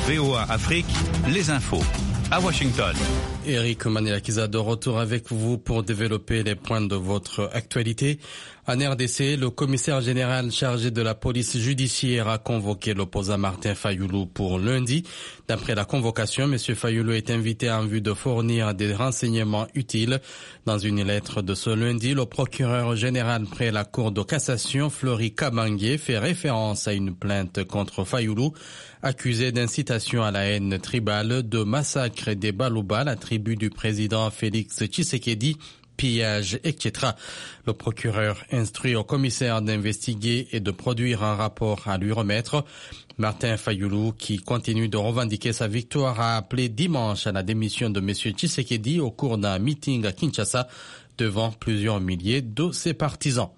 VOA Afrique, les infos. À Washington. Eric Maniakiza de retour avec vous pour développer les points de votre actualité. En RDC, le commissaire général chargé de la police judiciaire a convoqué l'opposant Martin Fayoulou pour lundi. D'après la convocation, M. Fayoulou est invité en vue de fournir des renseignements utiles. Dans une lettre de ce lundi, le procureur général près la Cour de cassation, Fleury Kabangué, fait référence à une plainte contre Fayoulou, accusé d'incitation à la haine tribale, de massacre des Balouba, la tribu du président Félix Tshisekedi, pillage, etc. Le procureur instruit au commissaire d'investiguer et de produire un rapport à lui remettre. Martin Fayoulou, qui continue de revendiquer sa victoire, a appelé dimanche à la démission de M. Tshisekedi au cours d'un meeting à Kinshasa devant plusieurs milliers de ses partisans.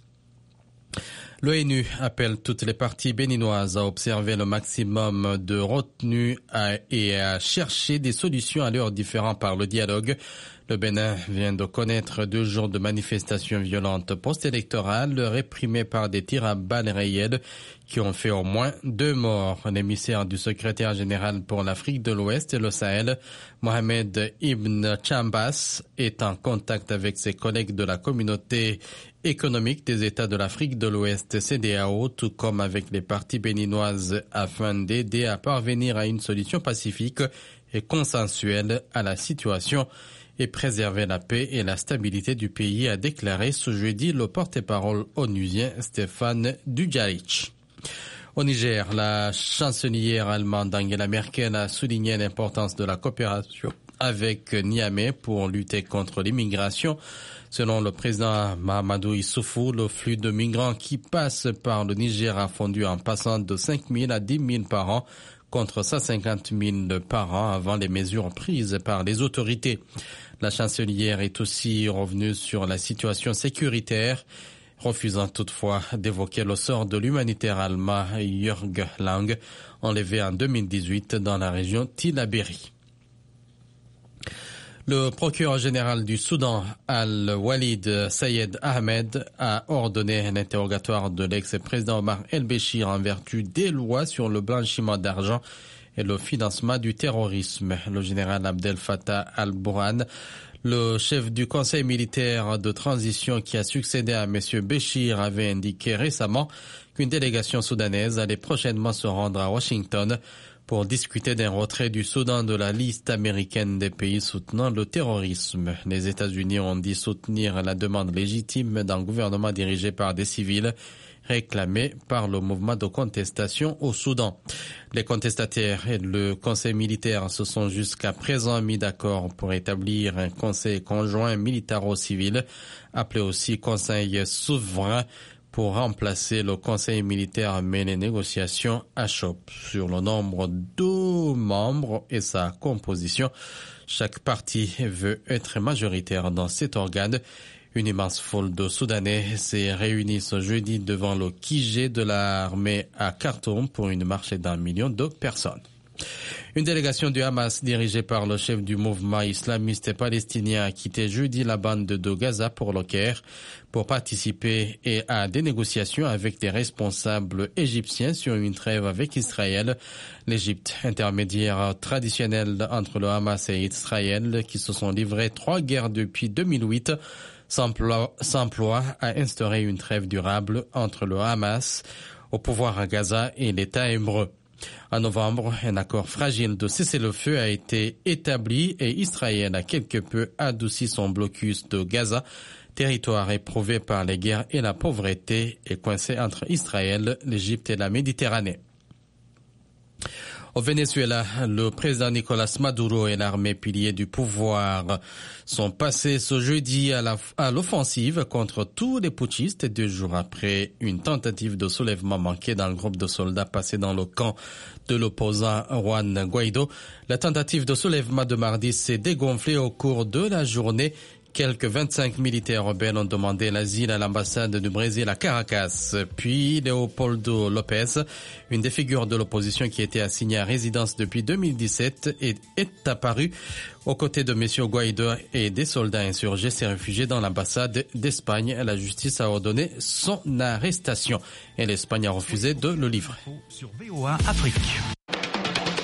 L'ONU appelle toutes les parties béninoises à observer le maximum de retenue et à chercher des solutions à leurs différends par le dialogue. Le Bénin vient de connaître 2 jours de manifestations violentes post-électorales réprimées par des tirs à balles réelles qui ont fait au moins 2 morts. L'émissaire du secrétaire général pour l'Afrique de l'Ouest et le Sahel, Mohamed Ibn Chambas, est en contact avec ses collègues de la communauté économique des États de l'Afrique de l'Ouest, CEDEAO, tout comme avec les parties béninoises afin d'aider à parvenir à une solution pacifique et consensuelle à la situation et préserver la paix et la stabilité du pays, a déclaré ce jeudi le porte-parole onusien Stéphane Dujarric. Au Niger, la chancelière allemande Angela Merkel a souligné l'importance de la coopération avec Niamey pour lutter contre l'immigration. Selon le président Mahamadou Issoufou, le flux de migrants qui passent par le Niger a fondu en passant de 5 000 à 10 000 par an, contre 150 000 par an avant les mesures prises par les autorités. La chancelière est aussi revenue sur la situation sécuritaire, refusant toutefois d'évoquer le sort de l'humanitaire allemand Jörg Lang, enlevé en 2018 dans la région Tillabéri. Le procureur général du Soudan, Al-Walid Sayed Ahmed, a ordonné un interrogatoire de l'ex-président Omar El-Béchir en vertu des lois sur le blanchiment d'argent et le financement du terrorisme. Le général Abdel Fattah al-Burhan, le chef du conseil militaire de transition qui a succédé à M. Béchir, avait indiqué récemment qu'une délégation soudanaise allait prochainement se rendre à Washington pour discuter d'un retrait du Soudan de la liste américaine des pays soutenant le terrorisme. Les États-Unis ont dit soutenir la demande légitime d'un gouvernement dirigé par des civils réclamé par le mouvement de contestation au Soudan. Les contestataires et le conseil militaire se sont jusqu'à présent mis d'accord pour établir un conseil conjoint militaro-civil, appelé aussi conseil souverain, pour remplacer le conseil militaire, mais les négociations achoppent sur le nombre de membres et sa composition. Chaque parti veut être majoritaire dans cet organe. Une immense foule de Soudanais s'est réunie ce jeudi devant le QG de l'armée à Khartoum pour une marche d'1 million de personnes. Une délégation du Hamas dirigée par le chef du mouvement islamiste palestinien a quitté jeudi la bande de Gaza pour le Caire pour participer à des négociations avec des responsables égyptiens sur une trêve avec Israël. L'Égypte, intermédiaire traditionnelle entre le Hamas et Israël, qui se sont livrés 3 guerres depuis 2008, s'emploie à instaurer une trêve durable entre le Hamas au pouvoir à Gaza et l'État hébreu. En novembre, un accord fragile de cessez-le-feu a été établi et Israël a quelque peu adouci son blocus de Gaza, territoire éprouvé par les guerres et la pauvreté et coincé entre Israël, l'Égypte et la Méditerranée. Au Venezuela, le président Nicolás Maduro et l'armée pilier du pouvoir sont passés ce jeudi à l'offensive contre tous les putschistes 2 jours après une tentative de soulèvement manquée d'un groupe de soldats passés dans le camp de l'opposant Juan Guaido. La tentative de soulèvement de mardi s'est dégonflée au cours de la journée. Quelques 25 militaires rebelles ont demandé l'asile à l'ambassade du Brésil à Caracas. Puis Leopoldo Lopez, une des figures de l'opposition qui était assignée à résidence depuis 2017, est apparu aux côtés de M. Guaido et des soldats insurgés s'est réfugié dans l'ambassade d'Espagne. La justice a ordonné son arrestation et l'Espagne a refusé de le livrer. Sur VOA Afrique.